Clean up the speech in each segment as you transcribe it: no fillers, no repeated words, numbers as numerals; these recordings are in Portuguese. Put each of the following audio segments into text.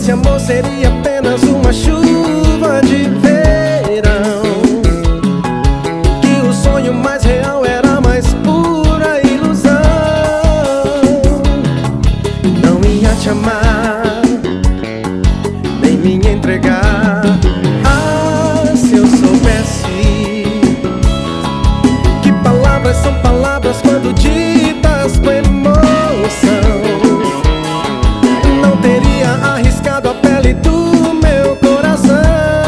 esse amor seria apenas uma chuva de verão, que o sonho mais real era a mais pura ilusão. Não ia te amar, nem me entregar. Ah, se eu soubesse que palavras são palavras quando ditas com emoção, não teria arriscado a pele do meu coração.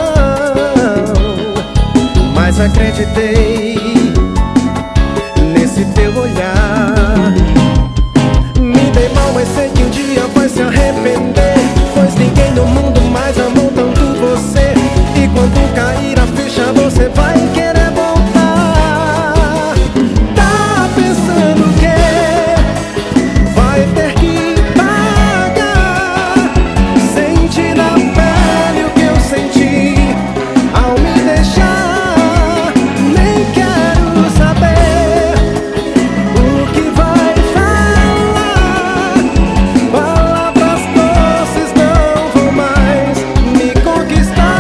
Mas acreditei nesse teu olhar. Me dei mal, mas sei que um dia vai se arrepender, pois ninguém no mundo mais amou tanto você. E quando cair a ficha você vai querer voltar. Tá pensando o quê? Vai ter que pagar. Senti na pele o que eu senti ao me deixar. Nem quero saber o que vai falar. Palavras doces não vão mais me conquistar.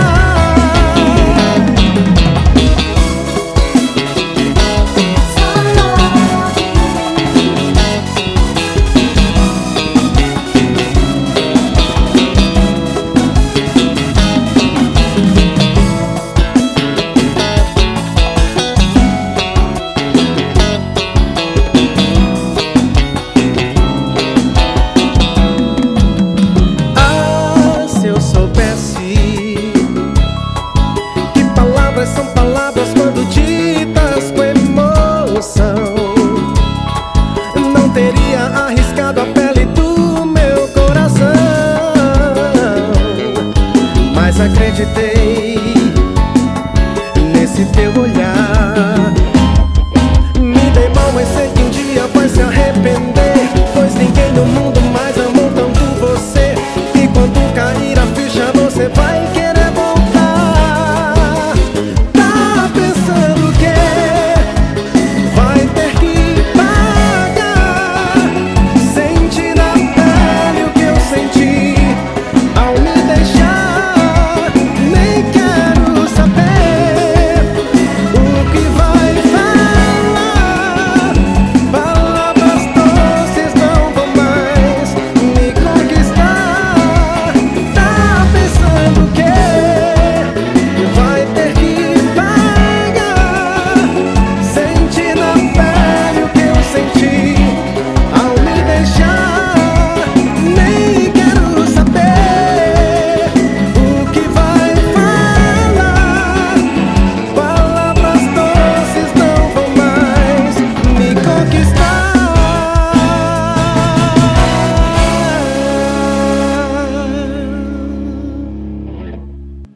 Ah, se eu soubesse que palavras são palavras quando ditas com emoção, não teria arriscado a pele do meu coração. Mas acreditei